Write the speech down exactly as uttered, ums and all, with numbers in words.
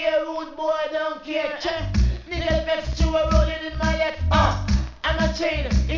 Yeah, rude boy, don't care. Che. Niggas vex you are rolling in my left. Uh, I'm a chain.